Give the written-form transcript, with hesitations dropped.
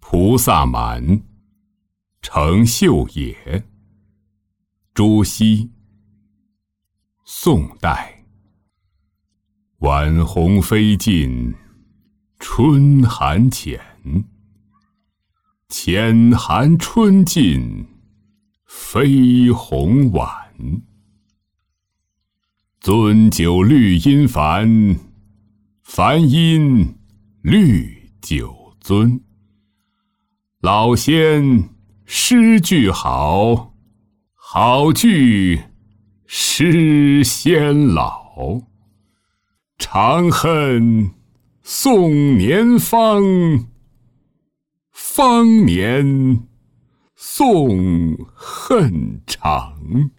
菩萨蛮，程秀也。朱熹。宋代。晚红飞尽，春寒浅。浅寒春尽，飞红晚。樽酒绿阴繁，繁阴绿酒樽。老先诗句好，好句诗先老。长恨送年方，方年送恨长。